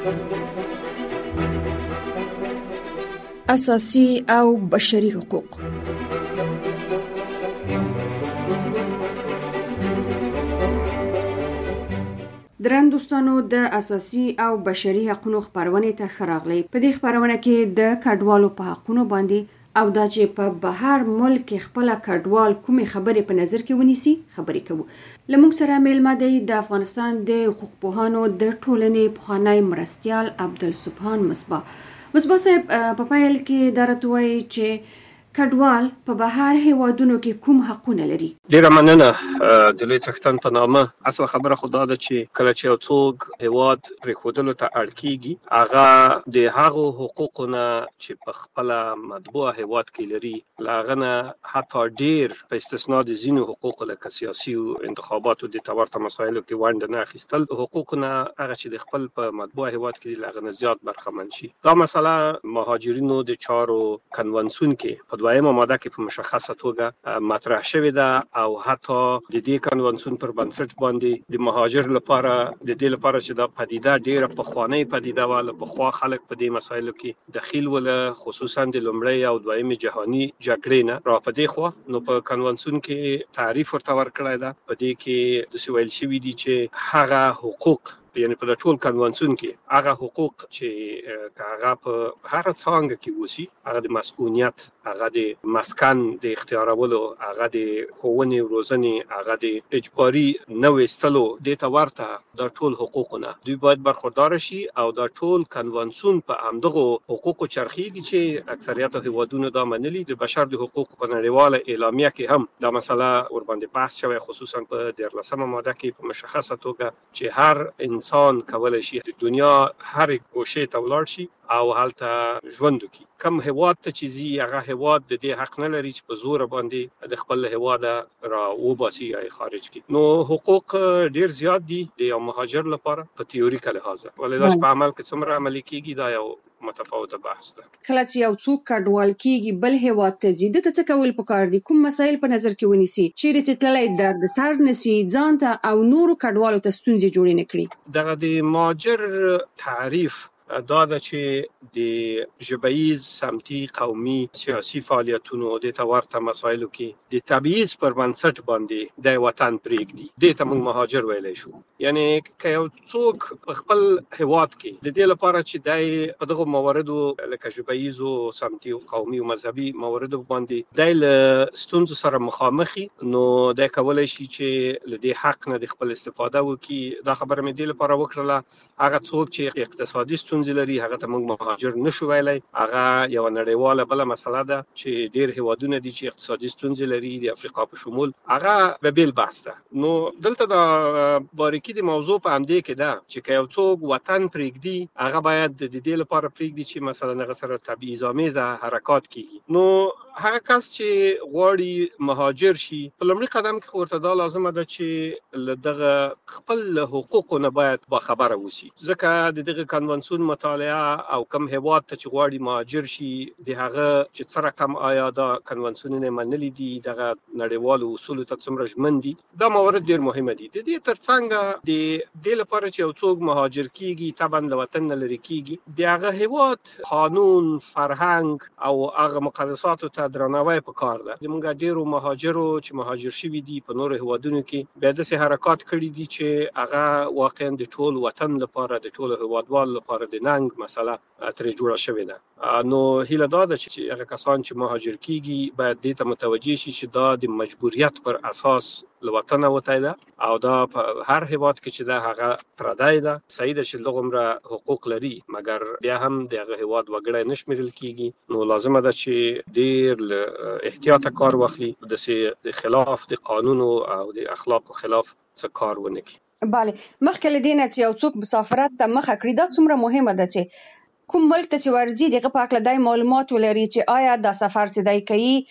اساسي او بشري حقوق. درن دوستانو، د اساسي او بشري حقوقو خبرونه ته خراغلي. په دې خبرونه کې د کډوالو په حقوقو باندې او دا چې په بهر ملک خپل کډوال کومې خبرې په نظر کې ونیسي خبرې کوو. لمونږ سره میلمه دی د افغانستان د حقوق پوهانو د ټولنې پخوانی مرستیال عبدالسبحان مصباح صاحب په پیل کې درته وایي چې کډوال په بهر هیوادونو کې کوم حقونه لري. ډیره مننه د لوی څښتن په نامه. اصل خبره خدا ده چې کله چې یو څوک هیواد پرېښودلو ته اړ کیږي هغه د هغو حقوقونه چې په خپل مطبوع هیواد کې لري لاغه نه حتی ډیر په استثناء د ځینو حقوق لکه سیاسي او انتخاباتو د تورته مسایلو کې ونډه نه اخیستل حقوقونه هغه چې د خپل په مطبوع هیواد کې لاغه نه زیات برخمن شي. دا مسله مهاجرینو د چارو کنونسیون کې په دویمه ماده کې په مشخصه توګه مطرح شوې ده او حتی د دې کنونسیون پر بنسټ باندې د مهاجر لپاره د دې لپاره چې دا پدیده ډیره پخوانی پدیده وه، پخوا خلک په دې مسایلو کې دخیل وله، خصوصا د لومړۍ او دویمې جهاني جګړې نه را په دې خوا. نو په کنونسیون کې تعریف ورته ورکړی ده. په دې کې داسې ویل شوي دي چې هغه حقوق یعنی په ټول کنونسیون کې هغه حقوق چې هغه په هر څانګه کې وسی، هغه د مسؤلیت، هغه د مسکن د اختیارولو، هغه د ښوونې او روزنې، هغه د اجباري نه ویستلو د ته ورته دا ټول حقوقونه دوی باید برخوردار شي او دا ټول کنونسیون په همدغو حقوقو چرخیږي چې اکثریت هیوادونو دا منلي. د بشر د حقوقو په نړیواله اعلامیه کې هم دا مسله ورباندې بحث شوی، خصوصا په 14مه ماده کې په مشخصه توګه چې هر انسان کولای شي د دنیا هر ګوشې ته ولاړ شي او هلته ژوند وکړي. کم هیواد ته چې ځي هغه هیواد د دې حق نه لري چې په زور باندې د خپل هیواد را وباسي یا خارج کړي. نو حقوق ډیر زیات دي د یو مهاجر لپاره په تیوریکل لحاظ، ولې دا په عمل کې څومره عملي کیږي دا یو متفاوته بحث ده. کله چې یو څوک کډوال کیږي بل هیواد ته ځي، د څه کول پکار دي؟ کوم مسایل په نظر کې ونیسي چیرې چې تللی درد سر نسی ځان ته او نورو کډوالو ته ستونزې جوړې نه کړي؟ دغه د مهاجر تعریف دا ده چې د ژبیز، سمتي، قومي، سیاسي فعالیتونو د ته ورته مسایلو کې د تبعیض پر بنسټ باندې د وطن پرېږدي، دې ته موږ مهاجر ویلی شو. یعنی که یو څوک په خپل هیواد کې د دې لپاره چې دی په دغو مواردو لکه ژبیزو، سمتي او قومي او مذهبي مواردو باندې دی له ستونزو سره مخامخي، نو دی کولی شي چې له دې حق نه د خپل استفاده وکړي. دا خبره مې دې لپاره وکړله هغه څوک چې اقتصادي ستونزې لري هغه ته موږ مهاجر نشو ویلی. هغه یو نړیواله بله مسله ده چې ډیر هیوادونه دي چې اقتصادي ستونزې لري د افریقا په شمول، هغه به بیل بحث ده. نو دلته دا باریکي د موضوع په همدې کې ده چې که یو څوک وطن پرېږدي هغه باید د دې لپاره پرېږدي چې مثلا هغه سره تبعیض‌آمیزه حرکات کیږي. نو هغه کس چې غواړي مهاجر شي په لومړي قدم کې خو ورته دا لازمه ده چې له دغه خپل حقوقو نه باید باخبره اوسي، ځکه د دغه کنونسیون مطالعه او کم هیواد ته چې غواړي مهاجر شي د هغه چې څه رقم آیا دا کنونسیونونه منلي دي، دغه نړیوالو اصولو ته څومره ژمن دي، دا موارد ډیر مهمه دي. د دې ترڅنګ د دې لپاره چې یو څوک مهاجر کیږي طبعا له وطن نه لرې کیږي، د هغه هیواد قانون، فرهنګ او هغه مقدساتو ته درناوی پکار ده. زموږ ډیرو مهاجرو چې مهاجر شوي دي په نورو هیوادونو کې بیا داسې حرکات کړي دي چې هغه واقعا د ټول وطن لپاره، د ټول هیوادوالو لپاره د ننګ مسله ترې جوړه شوې ده. نو هیله دا ده چې هغه کسان چې مهاجر کیږي باید دې ته متوجه شي چې دا د مجبوریت پر اساس له وطنه وتی ده او دا په هر هیواد کې چې ده هغه پردی ده. صحیح ده چې دغومره حقوق لري مګر بیا هم د هغه هیواد وګړی نه شمیرل کیږي. نو لازمه ده چې ډیر له احتیاطه کار واخلي، د خلاف د قانونو او د اخلاقو خلاف څه کار ونه کړي. بله، مخکې له دې نه چې یو څوک مسافرت ته مخه کړي دا څومره مهمه ده چې کوم ملک ته چې ورځي دغه په هکله دی معلومات ولري چې آیا دا سفر چې دی کوي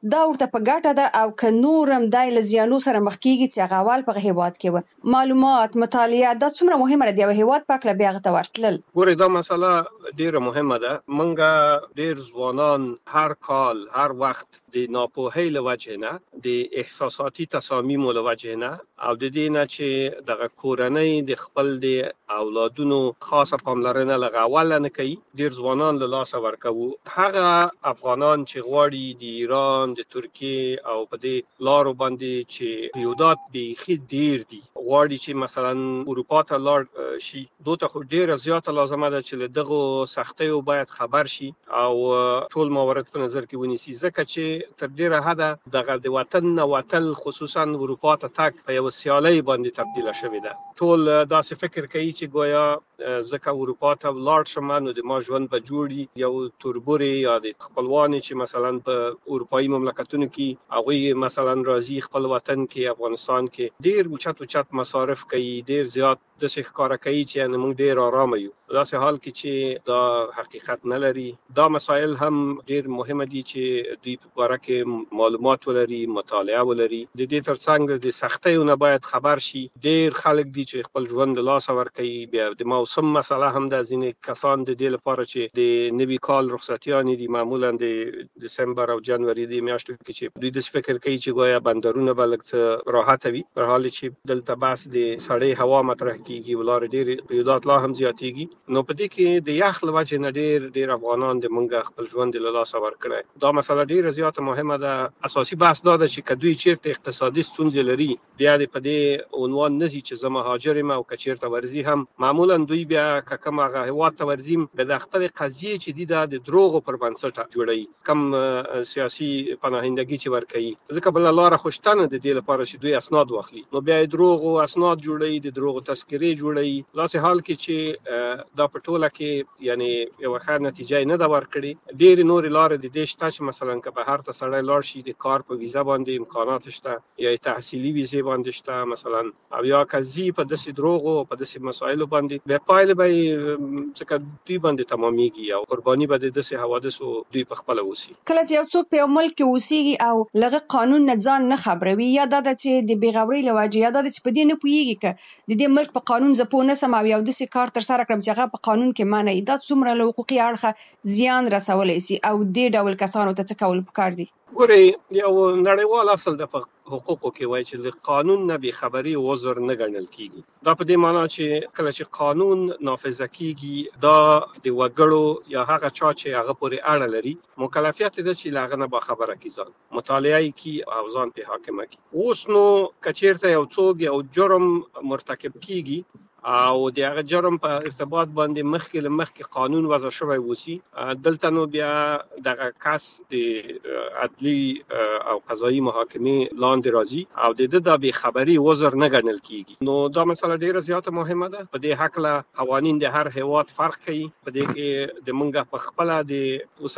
دا ورته په ګټه ده او که نورم دای له زیانو سره مخ کیږي چې هغه اول په هیواد کې و. معلومات مطالعه دا څومره مهمه ده د هیواد په کله بیا غته ورتلل. ګورې دا مسله ډیره مهمه ده. منګه ډیر ځوانان هر کال هر وخت د ناپوهۍ له وجې نه د احساساتي تصامیمو له وجې نه او د دې نه چې دغه کورنۍ د خپل د اولادونو خاصه پاملرنه لږ اول نه کوي ډیر ځوانان له لاسه ورکوي. هغه افغانان چې غواړي د ایران د ترکیې او په دې لارو باندې چې قیودات بیخي ډیر دي غواړي چې مثلا اروپا ته لاړ شي دوی ته ډیره زیاته لازمه ده چې له دغو سختیو باید خبر شي او ټول موارد په نظر کې ونیسي ځکه چې تر ډیره حده دغه د وطن نه وتل خصوصا اروپا ته تګ په یو سیالۍ باندې تبدیله شوې ده. ټول داسې فکر کوي چې گویا ځکه اروپا ته ولاړ شم نو د ما ژوند به جوړي یو توربوري یا د خپلوان چې مثلا په اروپایي مملکتونو کې هغوی مثلا راځي خپل وطن کې افغانستان کې ډیر اوچت مصارف کوي ډیر زیات د څه ښکارا کوي چې یعنی موږ ډیر آرام یو. داسې حال کې چې دا حقیقت نه لري. دا مسائل هم ډیر مهمه دي چې دوی په اړه کې معلومات ولري مطالعه ولري. د دې ترڅنګ د سختیو نه باید خبر شي. ډیر خلک دي چې خپل ژوند له لاسه ورکوي. بیا د موسم مسله هم د ځینې کسان د دې لپاره چې د نوي کال رخصتیانې دي معمولا د دسمبر او جنوري د میاشتو کې چې دوی د فکر کوي چې گویا بندرونه به لږ راحت وي په حال چې دلته بس د سړې هوا مطرح کیږي ولر ډیر قیودات لا هم زیاتېږي. نو په دې کې د یخ له وجې نه ډیر افغانان د منګه خپل ژوند له لاسه ورکړي. دا مسله ډیره زیاته مهمه ده. اساسي بحث دا ده چې کدوې چیرته اقتصادي ستونزې لري بیا د په دې عنوان نزي چې زما مهاجر یم او کچیرته ورزي هم معمولا دوی بیا کم هغه هیواد ته ورزیم د خپل قضیه چې دی د دروغو پر بنسټ جوړي کم سیاسي پناهندګي چې ورکوي ځکه بل لاره خوشتنه د دې لپاره چې دوی اسناد واخلي نو بیا دروغو اسناد جوړي د دروغو تذکرې جوړي. لاسه حال کې چې دا په ټوله کې یعنی یو ښه نتیجه نه دا ورکړي. ډېر نور لارې د دې شته چې مثلا که بهر ته سړی لاړ شي د کار په ویزا باندې امکانات شته یا تحصیلي ویزې باندې شته مثلا او یا کزي په داسې دروغو په داسې مسایلو باندې بیا پایله به څنګه دوی باندې تمامېږي او قرباني به د داسې حوادثو دوی په خپل وسی. کله چې یو څوک په یو ملک کې اوسېږي او لغه قانون نه ځان نه خبروي یا دا چې د بیغورۍ له وجې یا دا چې په دې نه پوهېږي که د دې ملک په قانون زه پوه نه سم او یو داسې کار ترسره کړم چې هغه په قانون کې منع دا څومره له حقوقي اړخه زیان رسولی سي او دې ډول کسانو ته څه کول پکار دي؟ ګورې یو نړیوال اصل د حقوقو کې وایي چې د قانون نه بې خبري عذر نه ګڼل کیږي. دا په دې معنی چې کله چې قانون نافذه کیږي دا د وګړو یا هغه چا چې هغه پورې اړه لري مکلفیت ده چې لاغه نه با خبره کی ځان مطالعه کی او ځان په حاکمه کی. اوس نو کچیرته یو څوک یو جرم مرتکب کیږي او د هغه جرم په ارتباط باندې مخکې قانون وضع شوی وسی دلته نو بیا دغه کس د عدلی او قضایي محاکمې لاندې راځي او د دې د بې خبري عذر نه ګڼل کیږي. نو دا مسله ډیره زیاته مهمه ده. په دې حق له قوانین د هر هیواد فرق کوي. په دې کې د منګه په خپل د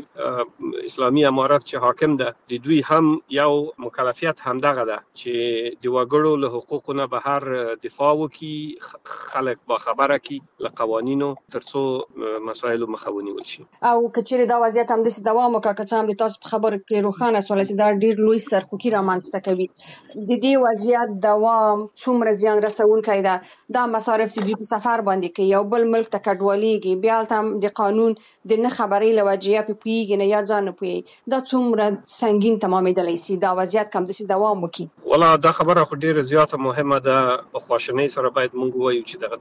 اوسنی اسلامي امارت چې حاکم ده د دوی هم یو مکلفیت هم دغه ده چې د وګړو له حقوقو نه بهر دفاع وکړي خلک با خبره کی له قوانینو ترڅو مسایل مخاوني ولشي. او کچېره دا وضعیت هم د دوام وکړه که څه هم د تاسو په خبره کې روښانه شول چې دا ډیر لوی سرخوږي رامنځته کوي. د دې وضعیت دوام څومره زیان رسونکی ده. دا مصارف چې دوی په سفر باندې کوي یو بل ملک ته کډوالېږي بیا هم د قانون د نه خبرۍ له وجې په پوهېږي نه یا ځان نه پوهېږي دا څومره سنګین تمامېدلی سي دا وضعیت کم داسې دوام وکړي. والله دا خبره خو ډیره زیاته مهمه ده. په خواشنۍ سره باید موږ وایو چې دغه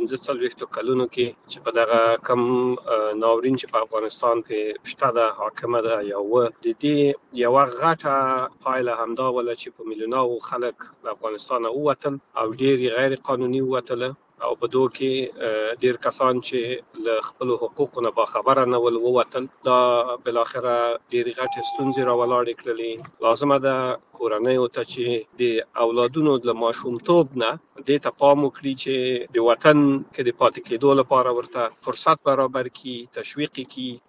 15 کلونو کې چې په دغه کم ناورین چې په افغانستان کې شته ده حاکمه ده یا د دې یو غټه پایله همدا ولا چې په میلیونونو خلک د افغانستان ووتل او ډیر غیر قانوني ووتل او په دوه کې ډیر کسان چې له خپل حقوقو نه باخبره نه ول ووتل دا بل اخره ډیر غټ ستونزې راولاړې کړلې. لازمه ده کورنۍ ته چې د اولادونو د ماشومتوب نه دې ته پام وکړي چې د وطن کې د پاتې کېدو لپاره ورته فرصت برابر کړي تشویق کړي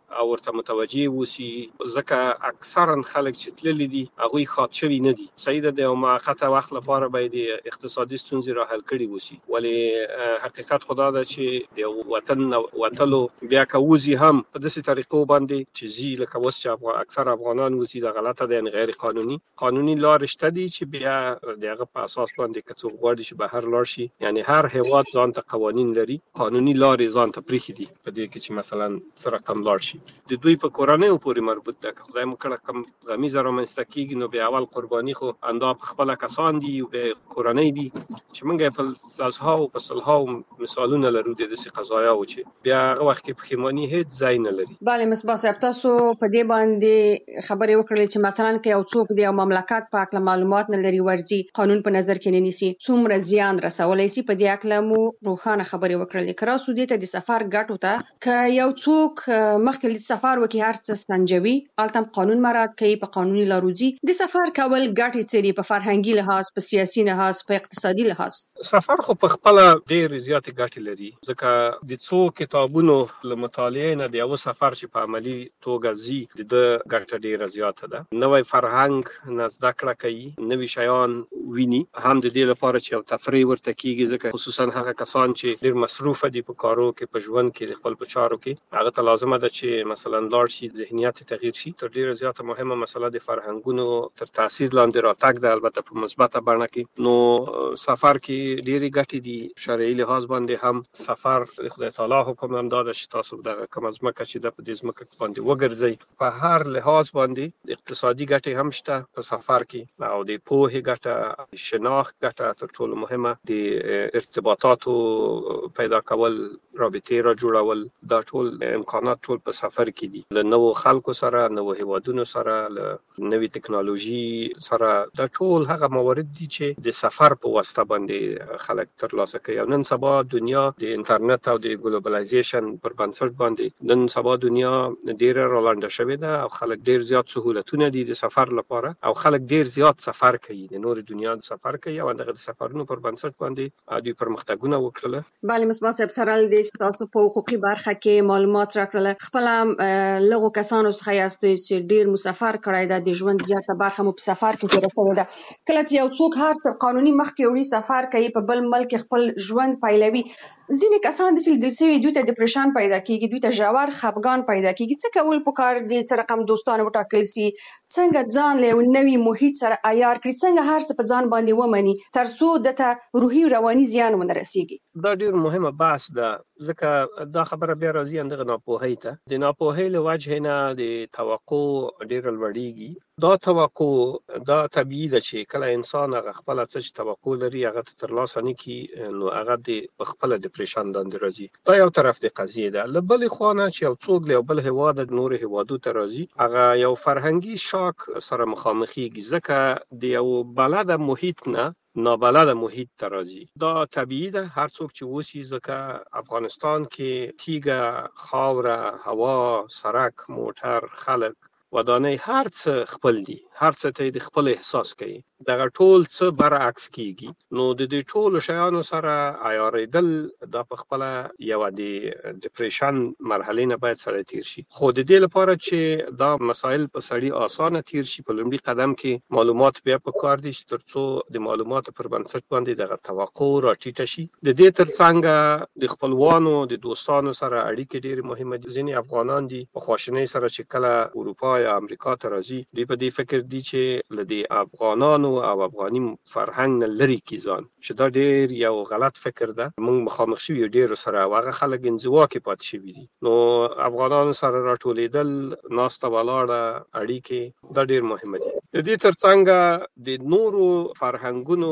او ورته متوجي وسی، ځکه اکثرا خلک چې تللی دي هغوی خاط شوي نه دي. صحیح ده د یو موقته وخت لپاره به د اقتصادي ستونزې را حل کړي وسی، ولې حقیقت خدا ده چې د وطن وتلو بیا که وزي هم په داسې طریقو باندې چې زی لکه اوس چې اکثر افغانان وزي د غلطه ده، یعنی غیر قانوني لارې شته دي چې بیا دغه په اساس باندې که څوک غواړي چې بهر لاړ شي، یعنی هر هیواد ځان ته قوانین لري، قانوني لارې ځان ته پریښي دي په دې کې چې مثلا څه رقم لاړ شي. د دوی په کورنیو پورې مربوط ده، که خدای مو کړه کم غمیزه رامنځته کیږي نو بیا اول قرباني خو اندا په خپل کسان دي او به کورنۍ دي، چې موږ په لاسها او په سلها مثالونه لرو د دې قضایا او چې بیا هغه وخت کې پښیمانی هیڅ ځای نه لري. بله مصباح صاحب، تاسو په دې باندې خبرې وکړلې چې مثلا که یو څوک د یو مملکت په اړه معلومات نه لري، ورځي قانون په نظر کې نه نیسي، څومره زیان رسولی شي، په دې اړه مو روښانه خبرې وکړلې. که راسو دې ته د سفر ګټو ته، که یو څوک مخکې د سفر وکړي هر څه سنجوي، هلته هم قانون مراعات کوي، په قانوني لارو ځي، د سفر کول ګټې څه دي په فرهنګي لحاظ، په سیاسي لحاظ، په اقتصادي لحاظ؟ سفر خو په خپل ډېر زیات ګټې لري، ځکه د څو کتابونو له مطالعې نه د یو سفر چې په عملی توګه زی د ګټه ډیره زیاته ده. نوې فرهنګ نه زده کړه کوي، نوې شیان ویني، هم د دې لپاره چې یو تفریح ورته کیږي، ځکه خصوصا هغه کسان چې ډیر مصروف دي په کارو کې، په ژوند کې، د خپل په چارو کې، هغه ته لازمه ده چې مثلا لاړ شي، ذهنیت تغییر شي. تر ډیره زیاته مهمه مسله د فرهنګونو تر تاثیر لاندې راتګ ده، البته په مثبته بڼه کې. نو سفر کې ډیره ګټې دي، شرعي لحاظ باندې هم سفر د خدای تعالی حکم هم دا ده چې تاسو دغه کوم ځمکه چې د په دې ځمکه باندې وګرځي، په هر لحاظ باندې اقتصادي ګټې هم شته په سفر کې، او د پوهې ګټه، شناخت ګټه، تر ټولو مهمه د ارتباطاتو پیدا کول، رابطې را جوړول، دا ټول امکانات ټول په سفر کې دي. له نوو خلکو سره، نوو هیوادونو سره، له نوې ټکنالوژي سره، دا ټول هغه موارد دي چې د سفر په واسطه باندې خلک ترلاسه کوي. او نن سبا دنیا د انټرنیټ او د ګلوبلایزیشن پر بنسټ باندې، نن سبا دنیا ډیره رالنډه شوې ده او خلک ډیر زیات سہولتونه دي د سفر لپاره، او خلک ډیر زیات سفر کوي، د نور دنیا سفر کوي، او دغه سفرونو پر بنسټ باندې دوی پرمختګونه وکړل. بله مصباح صاحب، سره د تاسو په حقوقي برخه کې معلومات راکړل، خپل لغو کسانو څخه یاستئ چې ډیر مسافر کړی ده، د ژوند زیاته برخه مو په سفر کې تېره شوې ده. کله چې یو څوک هر څه قانوني مخکې وړي، سفر کوي، په بل ملک خپل ژوند پیلوي، ځینې کسان داسې لیدل شوي دوی ته ډپریشن پیدا کیږي، دوی ته ژور خفګان پیدا کیږي. څه کول پکار دي؟ څه رقم دوستان وټاکل سي؟ څنګه ځان له یو نوي محیط سره عیار کړي؟ څنګه هر څه په ځان باندې ومني ترڅو دته روحي او رواني زیان ونه رسیږي؟ دا ډیر مهمه بحث ده، ځکه دا خبره بیا راځي اندغه ناپوهۍ ته. د ناپوهۍ له وجه نه د توقع ډیر لوړیږي. دا توقع دا طبیعي ده چې کله انسان هغه خپل څه چې توقع لري هغه ترلاسه نه کړي، نو هغه د خپل ډپریشن لاندې راځي. دا یو طرف د قضیه ده. له بلې خوا نه چې یو څوک له یو بل هیواد د نور هیوادو ته راځي، هغه یو فرهنګي شاک سره مخامخېږي، ځکه د یو بلده محیط نه نابلده محیط ته راځي. دا طبیعي ده، هر څوک چې اوسي، ځکه افغانستان کې تیږه، خاوره، هوا، سړک، موټر، خلک، ودانۍ، هر څه خپل دي، هر څه ته د خپل احساس کوي. دغه ټول څه برعکس کیږي. نو د دې ټولو شیانو سره عیارېدل دا په خپل یو د ډپریشن مرحله نه باید سره تیر شي. خو د دې لپاره چې دا مسائل په سړی اسانه تیر شي، په لومړي قدم کې معلومات بیا په کار دي ترڅو د معلوماتو پر بنسټ باندې دغه توقع راټیټه شي. د دې ترڅنګ د خپلوانو، د دوستانو سره اړیکې ډېرې مهمه دي. ځینې افغانان دي په خواشینۍ سره چې کله اروپا یا امریکا ته راځي، دوی په دې فکر دي چې له دې افغانانو او افغاني فرهنګ نه لري کی ځان، چې دا ډېر یو غلط فکر ده. موږ مخامخ شوي ډېر سره، هغه خلک انزوا کې پاتې شوي دي. نو افغانانو سره راټولېدل، ناسته ولاړه اړیکې، دا ډېر مهمه دي. د دې ترڅنګ د نورو فرهنګونو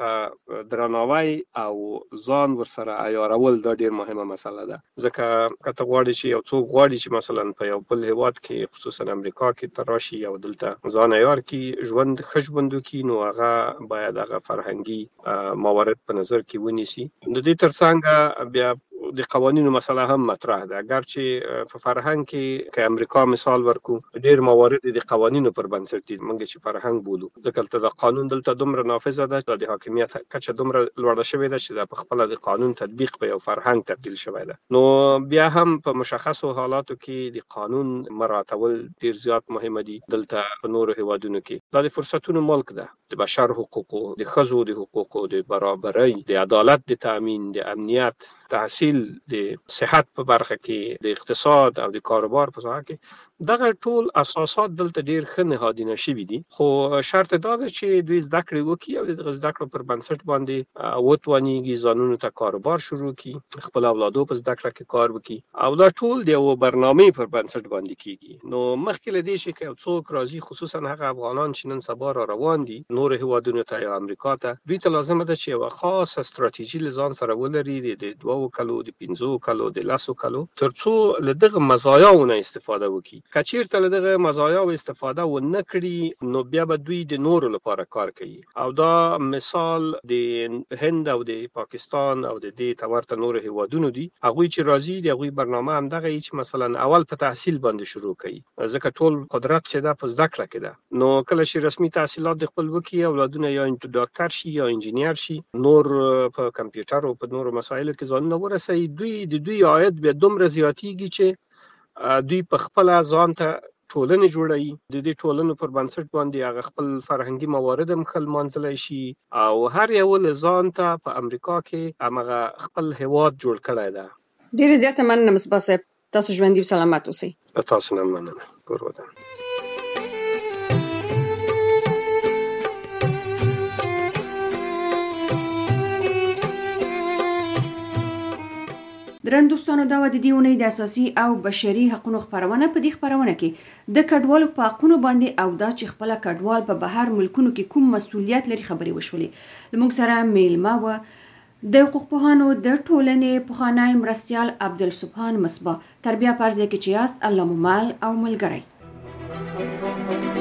ته درناوی او ځان ورسره عیارول دا ډېر مهمه مسله ده. ځکه که ته غواړې چې یو څوک غواړي چې مثلا په یو بل هیواد کې، خصوصا امریکا کې ته راشي او دلته ځان عیار کړي، ژوند ښه ژوند وکړي، نو هغه باید هغه فرهنګي موارد په نظر کې ونیسي. د دې ترڅنګ بیا د قوانینو مسله هم مطرح ده. اگر چې په فرهنګ کې که امریکا مثال ورکو ډیر موارد د قوانینو پر بنسټ دي موږ چې فرهنګ بولو، ځکه د قانون دلته دومره نافذ ده د حاکمیت کچه دومره لوړه شوې ده چې په خپل د قانون تطبیق په یو فرهنګ تبدیل شوی ده. نو بیا هم په مشخصو حالاتو کې د قانون مراعاتول ډیر زیات مهمه دي. دلته په نورو هیوادونو کې دا د فرصتونو ملک ده، د بشر حقوقو، د ښځو د حقوقو، د برابرۍ، د عدالت د تامین، د امنیت، تحصیل، د صحت په برخه کې، د اقتصاد او د کاروبار په ساحه کې دغه ټول اساسات دلته ډیر ښه نهادینه شوي دي. خو شرط دا ده چې دوی زده کړې وکړي او د زده کړو پر بنسټ باندې وتوانیږي ځانونو ته کاروبار شروع کړي، خپل اولادو په زده کړه کې کار وکړي او دا ټول د یو برنامې پر بنسټ باندې کیږي. نو مخکې له دې چې یو څوک راځي، خصوصا هغه افغانان چې نن سبا را روان دي نور هیوادونو ته یا امریکا ته، دوی ته لازمه ده چې یو خاصه ستراتیژي لزان سره ولري د 2 کلو، د 15 کلو، د 10 کلو، ترڅو له دغه مزایاونه استفاده وکړي. کچیرته له دغه مزایاو استفاده ونه کړي نو بیا به دوی د نورو لپاره کار کوي. او دا مثال د هند او د پاکستان او د دې تورته نور هیوادونو دي. هغوی چې راځي د هغوی برنامه هم دغه چې مثلا اول په تحصیل باندې شروع کوي، ځکه ټول قدرت چې ده په زده کړه کې ده. نو کله چې رسمي تحصیلات د خپل وکړي، اولادونه یا ډاکټر شي یا انجینیر شي، نور په کمپیوټر او په نورو مسایلو کې ځانونه ورسوي، دوی عاید بیا دومره زیاتیږي چې دوی په خپل ځان ته ټولنې جوړوي. د دې ټولنو پر بنسټ باندې هغه خپل فرهنګي موارد هم ښه لمانځلی شي او هر یو له ځان ته په امریکا کې همغه خپل هیواد جوړ کړی ده. ډېرې زیاته مننه مصباح صاحب، تاسو ژوندي سلامت اوسئ. تاسو نه مننه. کور ودان. درن دوستانو، دا و د دې اونۍ د اساسي او بشري حقوقو خپرونه. په دې خپرونه کې د کډوالو په حقوقو باندې او دا چې خپل کډوال په بهر ملکونو کې کوم مسؤلیت لري خبرې وشولې. لمونږ سره میلمه و د حقوق پوهانو د ټولنې پخوانی مرستیال عبدالسبحان مصباح. تر بیا پرځای کې چې یاست، الله مو مل او ملګری.